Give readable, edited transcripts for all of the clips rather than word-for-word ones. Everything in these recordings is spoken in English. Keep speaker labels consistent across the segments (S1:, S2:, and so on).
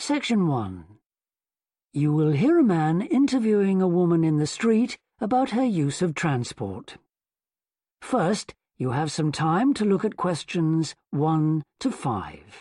S1: Section 1. You will hear a man interviewing a woman in the street about her use of transport. First, you have some time to look at questions 1 to 5.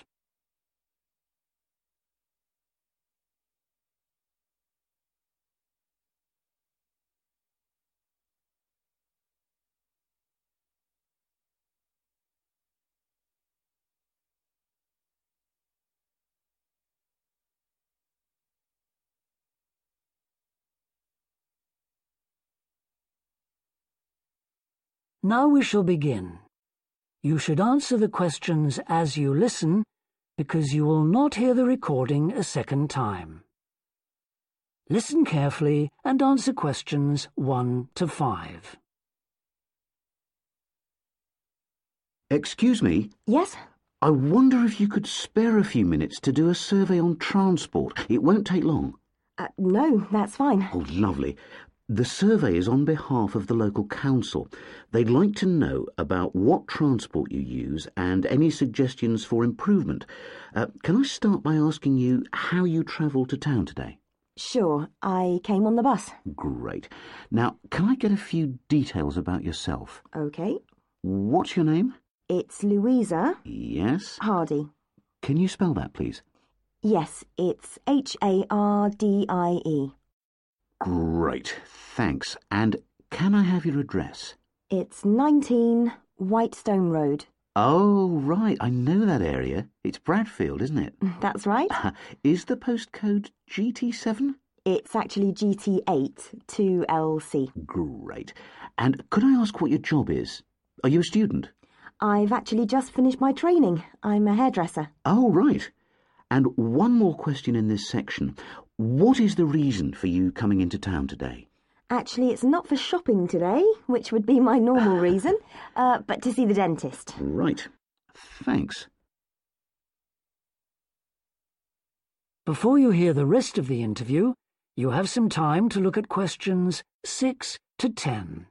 S1: Now we shall begin. You should answer the questions as you listen, because you will not hear the recording a second time. Listen carefully and answer questions 1 to 5.
S2: Excuse me?
S3: Yes?
S2: I wonder if you could spare a few minutes to do a survey on transport. It won't take long.
S3: No, that's fine.
S2: Oh, lovely. The survey is on behalf of the local council. They'd like to know about what transport you use and any suggestions for improvement. Can I start by asking you how you travelled to town today?
S3: Sure, I came on the bus.
S2: Great. Now, can I get a few details about yourself?
S3: Okay.
S2: What's your name?
S3: It's Louisa
S2: Yes.
S3: Hardy.
S2: Can you spell that, please?
S3: Yes, it's Hardie.
S2: Great, thanks. And can I have your address?
S3: It's 19 Whitestone Road.
S2: Oh, right, I know that area. It's Bradfield, isn't it?
S3: That's right.
S2: Is the postcode GT7?
S3: It's actually GT8 2LC.
S2: Great. And could I ask what your job is? Are you a student?
S3: I've actually just finished my training. I'm a hairdresser.
S2: Oh, right. And one more question in this section. What is the reason for you coming into town today?
S3: Actually, it's not for shopping today, which would be my normal reason, but to see the dentist.
S2: Right. Thanks.
S1: Before you hear the rest of the interview, you have some time to look at questions 6 to 10.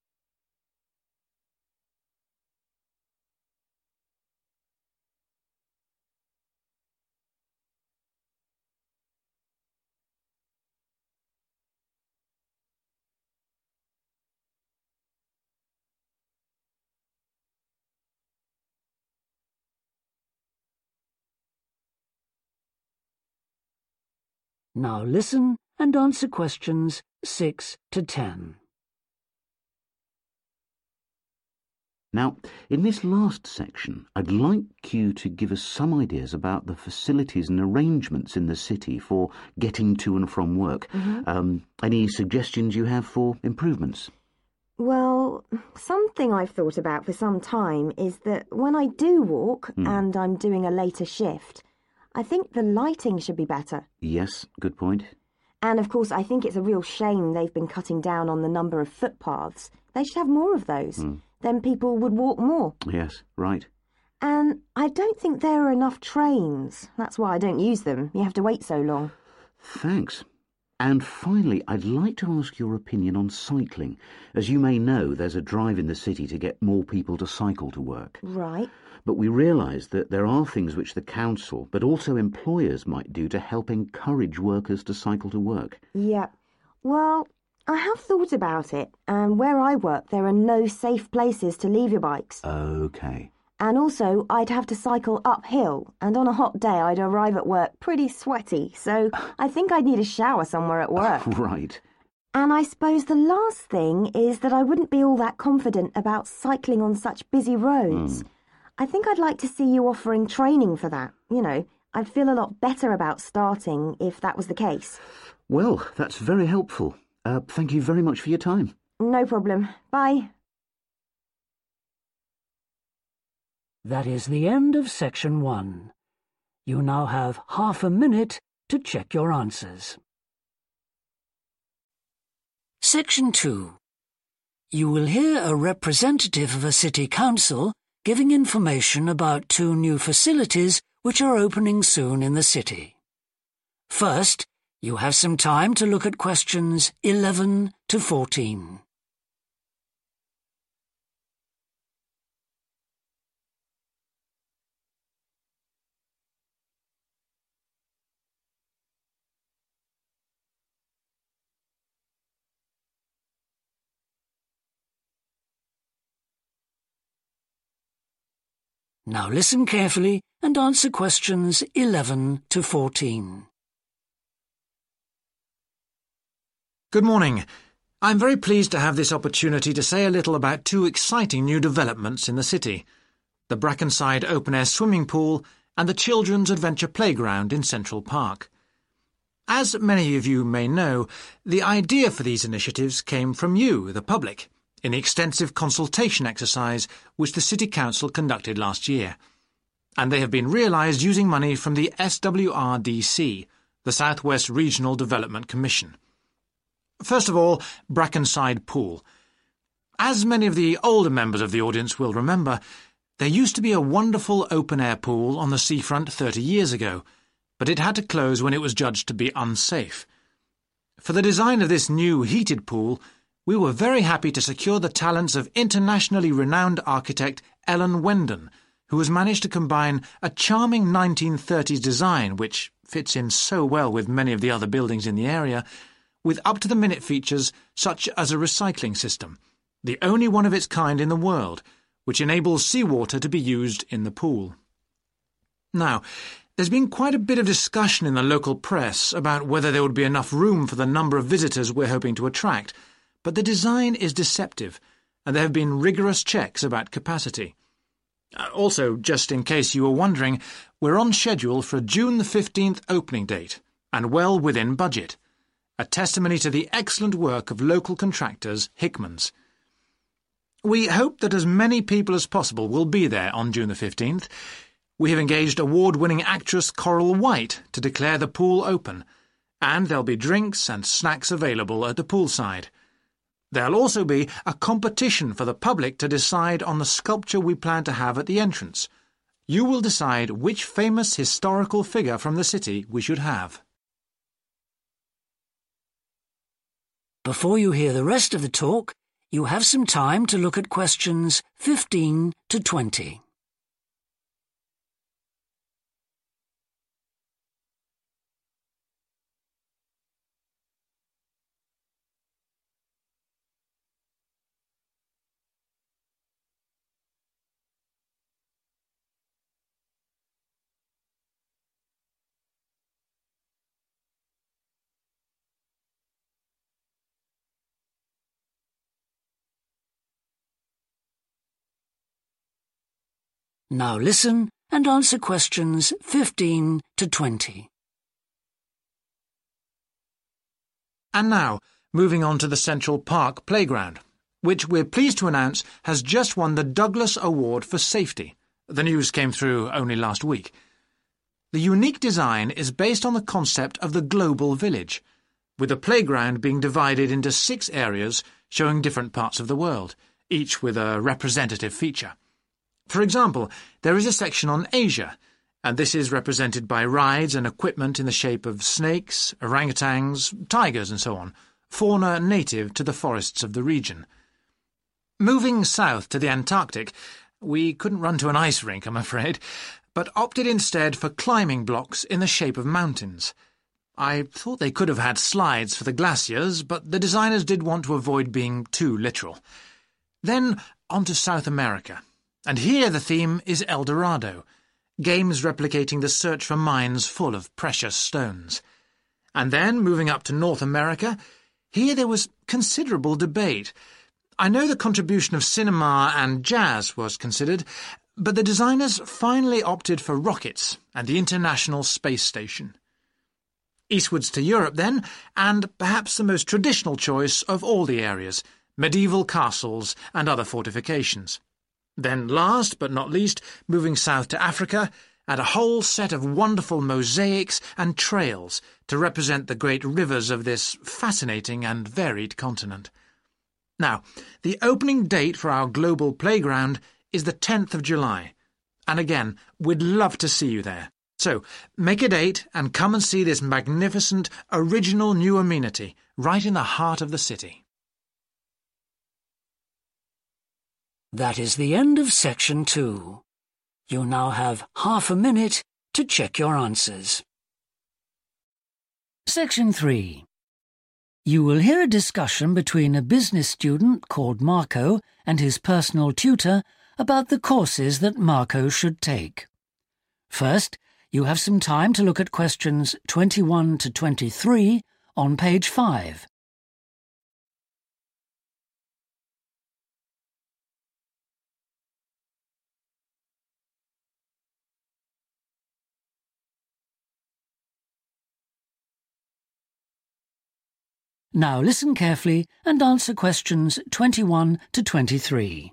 S1: Now listen and answer questions 6 to 10.
S2: Now, in this last section, I'd like you to give us some ideas about the facilities and arrangements in the city for getting to and from work. Any suggestions you have for improvements?
S3: Well, something I've thought about for some time is that when I do walk and I'm doing a later shift, I think the lighting should be better.
S2: Yes, good point.
S3: And of course, I think it's a real shame they've been cutting down on the number of footpaths. They should have more of those. Then people would walk more.
S2: Yes, right.
S3: And I don't think there are enough trains. That's why I don't use them. You have to wait so long.
S2: Thanks. And finally, I'd like to ask your opinion on cycling. As you may know, there's a drive in the city to get more people to cycle to work.
S3: Right.
S2: But we realise that there are things which the council, but also employers, might do to help encourage workers to cycle to work.
S3: Yeah. Well, I have thought about it, and where I work there are no safe places to leave your bikes.
S2: OK.
S3: And also, I'd have to cycle uphill, and on a hot day I'd arrive at work pretty sweaty, so I think I'd need a shower somewhere at work.
S2: Right.
S3: And I suppose the last thing is that I wouldn't be all that confident about cycling on such busy roads. I think I'd like to see you offering training for that. You know, I'd feel a lot better about starting if that was the case.
S2: Well, that's very helpful. Thank you very much for your time.
S3: No problem. Bye.
S1: That is the end of Section 1. You now have half a minute to check your answers. Section 2. You will hear a representative of a city council giving information about 2 new facilities which are opening soon in the city. First, you have some time to look at questions 11 to 14. Now listen carefully and answer questions 11 to 14.
S4: Good morning. I'm very pleased to have this opportunity to say a little about two exciting new developments in the city: the Brackenside open-air swimming pool and the Children's Adventure Playground in Central Park. As many of you may know, the idea for these initiatives came from you, the public, in the extensive consultation exercise which the City Council conducted last year. And they have been realised using money from the SWRDC, the South West Regional Development Commission. First of all, Brackenside Pool. As many of the older members of the audience will remember, there used to be a wonderful open-air pool on the seafront 30 years ago, but it had to close when it was judged to be unsafe. For the design of this new heated pool, we were very happy to secure the talents of internationally renowned architect Ellen Wendon, who has managed to combine a charming 1930s design, which fits in so well with many of the other buildings in the area, with up-to-the-minute features such as a recycling system, the only one of its kind in the world, which enables seawater to be used in the pool. Now, there's been quite a bit of discussion in the local press about whether there would be enough room for the number of visitors we're hoping to attract, but the design is deceptive, and there have been rigorous checks about capacity. Also, just in case you were wondering, we're on schedule for a June the 15th opening date, and well within budget. A testimony to the excellent work of local contractors Hickmans. We hope that as many people as possible will be there on June the 15th. We have engaged award-winning actress Coral White to declare the pool open, and there'll be drinks and snacks available at the poolside. There'll also be a competition for the public to decide on the sculpture we plan to have at the entrance. You will decide which famous historical figure from the city we should have.
S1: Before you hear the rest of the talk, you have some time to look at questions 15 to 20. Now listen and answer questions 15 to 20.
S4: And now, moving on to the Central Park Playground, which we're pleased to announce has just won the Douglas Award for Safety. The news came through only last week. The unique design is based on the concept of the global village, with the playground being divided into 6 areas showing different parts of the world, each with a representative feature. For example, there is a section on Asia, and this is represented by rides and equipment in the shape of snakes, orangutans, tigers and so on, fauna native to the forests of the region. Moving south to the Antarctic, we couldn't run to an ice rink, I'm afraid, but opted instead for climbing blocks in the shape of mountains. I thought they could have had slides for the glaciers, but the designers did want to avoid being too literal. Then on to South America. And here the theme is El Dorado, games replicating the search for mines full of precious stones. And then, moving up to North America, here there was considerable debate. I know the contribution of cinema and jazz was considered, but the designers finally opted for rockets and the International Space Station. Eastwards to Europe then, and perhaps the most traditional choice of all the areas, medieval castles and other fortifications. Then last but not least, moving south to Africa, and a whole set of wonderful mosaics and trails to represent the great rivers of this fascinating and varied continent. Now, the opening date for our global playground is the 10th of July, and again, we'd love to see you there. So, make a date and come and see this magnificent, original new amenity right in the heart of the city.
S1: That is the end of Section 2. You now have half a minute to check your answers. Section 3. You will hear a discussion between a business student called Marco and his personal tutor about the courses that Marco should take. First, you have some time to look at questions 21 to 23 on page 5. Now listen carefully and answer questions 21 to 23.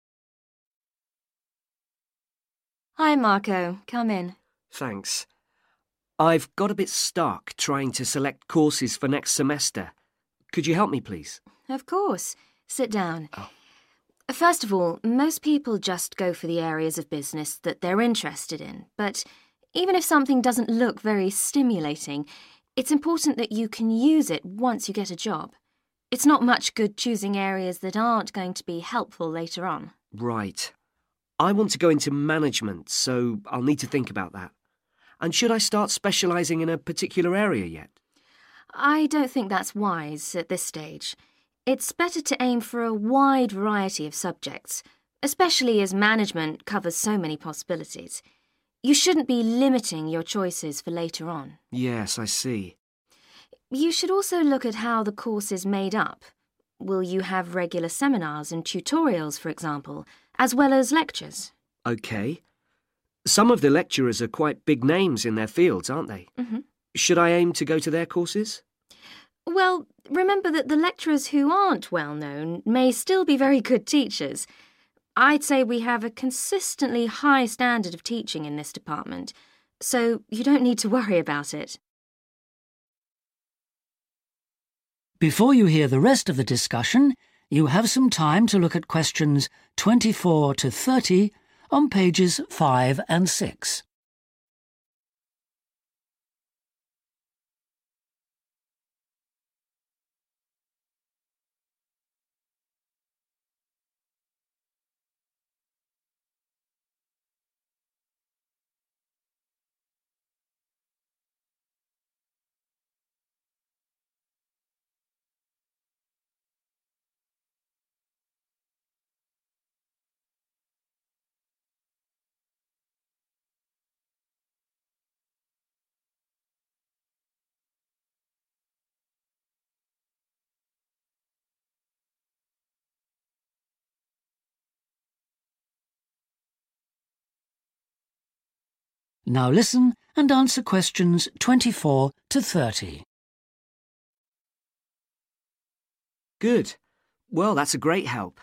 S5: Hi, Marco. Come in.
S6: Thanks. I've got a bit stuck trying to select courses for next semester. Could you help me, please?
S5: Of course. Sit down.
S6: Oh.
S5: First of all, most people just go for the areas of business that they're interested in. But even if something doesn't look very stimulating, it's important that you can use it once you get a job. It's not much good choosing areas that aren't going to be helpful later on.
S6: Right. I want to go into management, so I'll need to think about that. And should I start specialising in a particular area yet?
S5: I don't think that's wise at this stage. It's better to aim for a wide variety of subjects, especially as management covers so many possibilities. You shouldn't be limiting your choices for later on.
S6: Yes, I see.
S5: You should also look at how the course is made up. Will you have regular seminars and tutorials, for example, as well as lectures?
S6: OK. Some of the lecturers are quite big names in their fields, aren't they?
S5: Mm-hmm.
S6: Should I aim to go to their courses?
S5: Well, remember that the lecturers who aren't well known may still be very good teachers. I'd say we have a consistently high standard of teaching in this department, so you don't need to worry about it.
S1: Before you hear the rest of the discussion, you have some time to look at questions 24 to 30 on pages 5 and 6. Now listen and answer questions 24 to 30.
S6: Good. Well, that's a great help.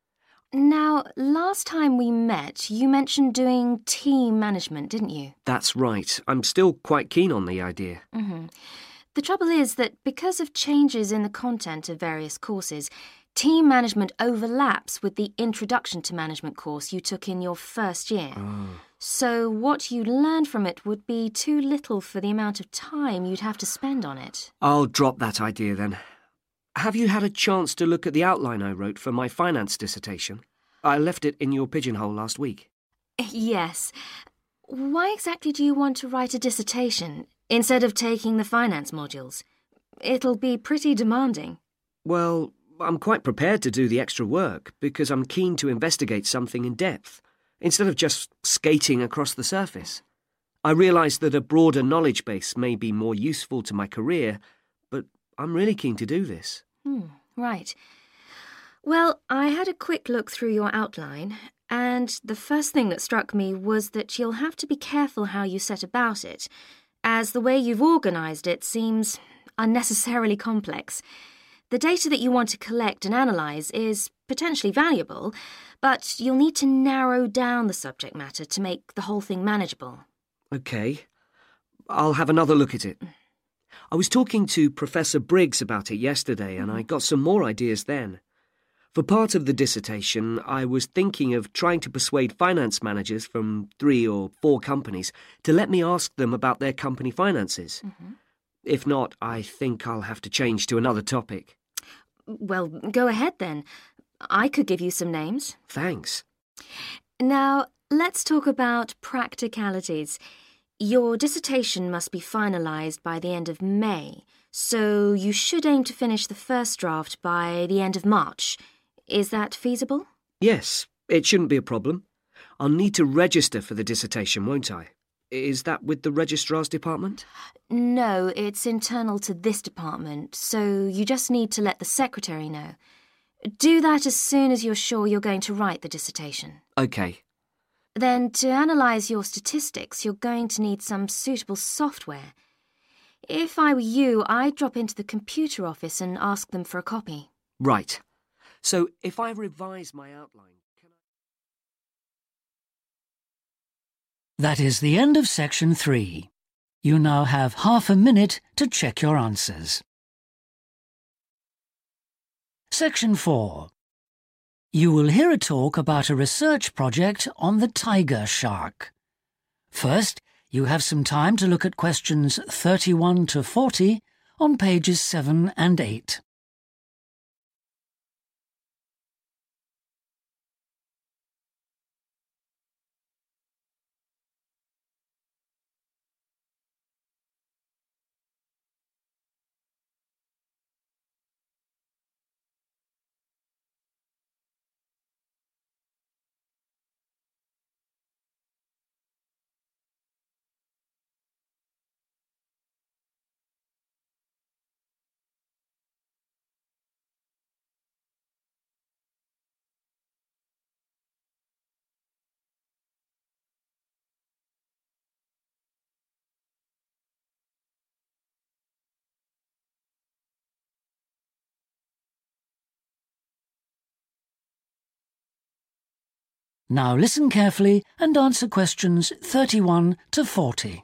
S5: Now, last time we met, you mentioned doing team management, didn't you?
S6: That's right. I'm still quite keen on the idea.
S5: Mm-hmm. The trouble is that because of changes in the content of various courses, team management overlaps with the Introduction to Management course you took in your first year.
S6: Oh.
S5: So what you learned from it would be too little for the amount of time you'd have to spend on it.
S6: I'll drop that idea then. Have you had a chance to look at the outline I wrote for my finance dissertation? I left it in your pigeonhole last week.
S5: Yes. Why exactly do you want to write a dissertation instead of taking the finance modules? It'll be pretty demanding.
S6: Well, I'm quite prepared to do the extra work because I'm keen to investigate something in depth, instead of just skating across the surface. I realise that a broader knowledge base may be more useful to my career, but I'm really keen to do this.
S5: Right. Well, I had a quick look through your outline, and the first thing that struck me was that you'll have to be careful how you set about it, as the way you've organised it seems unnecessarily complex. The data that you want to collect and analyse is potentially valuable, but you'll need to narrow down the subject matter to make the whole thing manageable.
S6: OK. I'll have another look at it. I was talking to Professor Briggs about it yesterday, and I got some more ideas then. For part of the dissertation, I was thinking of trying to persuade finance managers from 3 or 4 companies to let me ask them about their company finances. If not, I think I'll have to change to another topic.
S5: Well, go ahead then. I could give you some names.
S6: Thanks.
S5: Now, let's talk about practicalities. Your dissertation must be finalised by the end of May, so you should aim to finish the first draft by the end of March. Is that feasible?
S6: Yes, It shouldn't be a problem. I'll need to register for the dissertation, won't I? Is that with the registrar's department?
S5: No, it's internal to this department, so you just need to let the secretary know. Do that as soon as you're sure you're going to write the dissertation.
S6: OK.
S5: Then, to analyse your statistics, you're going to need some suitable software. If I were you, I'd drop into the computer office and ask them for a copy.
S6: Right. So, if I revise my outline, can I...
S1: That is the end of section 3. You now have half a minute to check your answers. Section 4. You will hear a talk about a research project on the tiger shark. First, you have some time to look at questions 31 to 40 on pages 7 and 8. Now listen carefully and answer questions 31 to 40.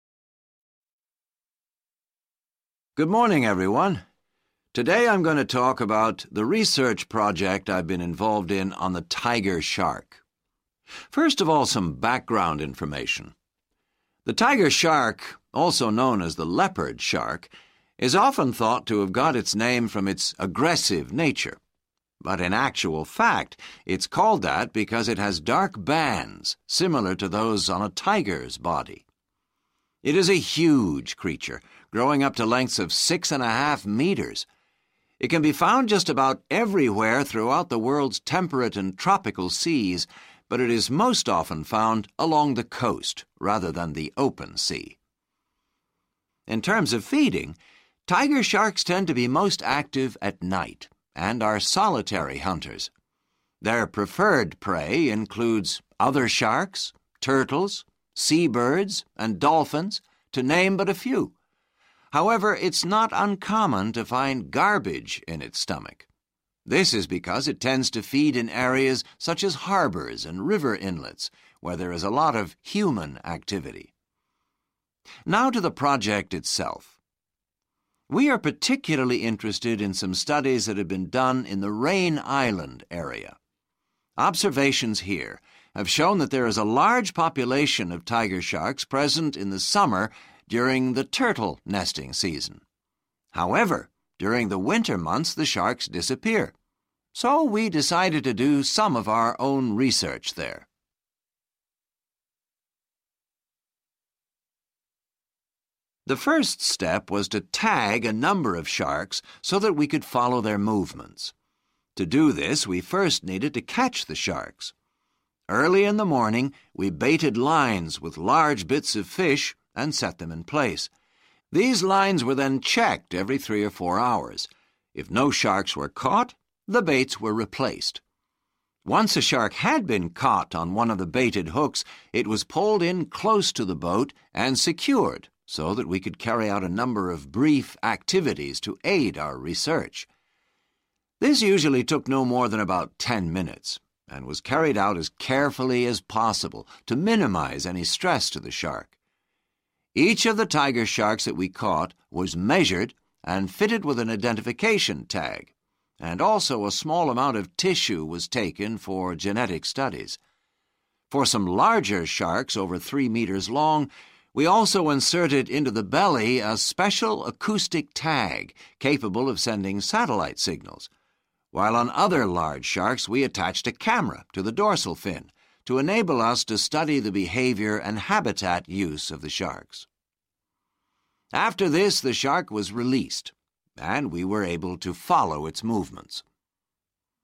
S7: Good morning, everyone. Today I'm going to talk about the research project I've been involved in on the tiger shark. First of all, some background information. The tiger shark, also known as the leopard shark, is often thought to have got its name from its aggressive nature. But in actual fact, it's called that because it has dark bands, similar to those on a tiger's body. It is a huge creature, growing up to lengths of 6.5 meters. It can be found just about everywhere throughout the world's temperate and tropical seas, but it is most often found along the coast rather than the open sea. In terms of feeding, tiger sharks tend to be most active at night and are solitary hunters. Their preferred prey includes other sharks, turtles, seabirds, and dolphins, to name but a few. However, it's not uncommon to find garbage in its stomach. This is because it tends to feed in areas such as harbors and river inlets, where there is a lot of human activity. Now to the project itself. We are particularly interested in some studies that have been done in the Rain Island area. Observations here have shown that there is a large population of tiger sharks present in the summer during the turtle nesting season. However, during the winter months the sharks disappear. So we decided to do some of our own research there. The first step was to tag a number of sharks so that we could follow their movements. To do this, we first needed to catch the sharks. Early in the morning, we baited lines with large bits of fish and set them in place. These lines were then checked every 3 or 4 hours. If no sharks were caught, the baits were replaced. Once a shark had been caught on one of the baited hooks, it was pulled in close to the boat and secured, so that we could carry out a number of brief activities to aid our research. This usually took no more than about 10 minutes, and was carried out as carefully as possible to minimize any stress to the shark. Each of the tiger sharks that we caught was measured and fitted with an identification tag, and also a small amount of tissue was taken for genetic studies. For some larger sharks over 3 meters long, we also inserted into the belly a special acoustic tag capable of sending satellite signals, while on other large sharks we attached a camera to the dorsal fin to enable us to study the behavior and habitat use of the sharks. After this, the shark was released, and we were able to follow its movements.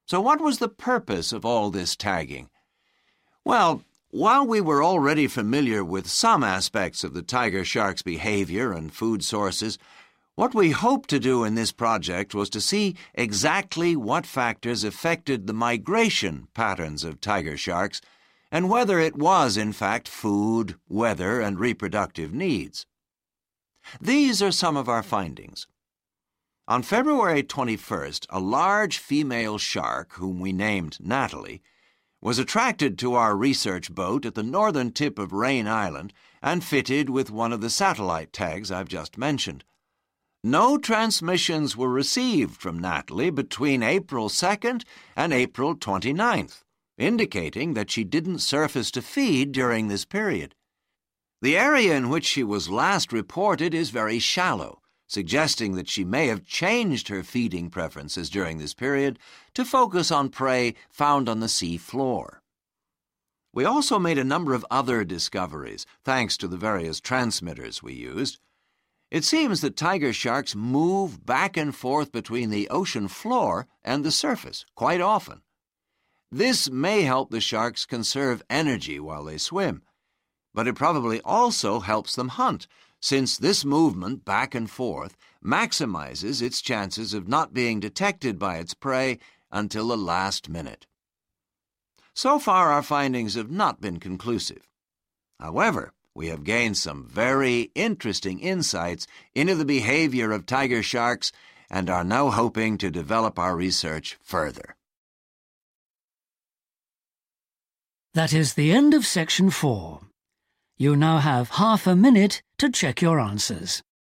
S7: So what was the purpose of all this tagging? Well, while we were already familiar with some aspects of the tiger shark's behavior and food sources, what we hoped to do in this project was to see exactly what factors affected the migration patterns of tiger sharks and whether it was, in fact, food, weather, and reproductive needs. These are some of our findings. On February 21st, a large female shark, whom we named Natalie, was attracted to our research boat at the northern tip of Rain Island and fitted with one of the satellite tags I've just mentioned. No transmissions were received from Natalie between April 2nd and April 29th, indicating that she didn't surface to feed during this period. The area in which she was last reported is very shallow, suggesting that she may have changed her feeding preferences during this period to focus on prey found on the sea floor. We also made a number of other discoveries, thanks to the various transmitters we used. It seems that tiger sharks move back and forth between the ocean floor and the surface quite often. This may help the sharks conserve energy while they swim, but it probably also helps them hunt, since this movement back and forth maximizes its chances of not being detected by its prey until the last minute. So far, our findings have not been conclusive. However, we have gained some very interesting insights into the behavior of tiger sharks and are now hoping to develop our research further.
S1: That is the end of section 4. You now have half a minute to check your answers.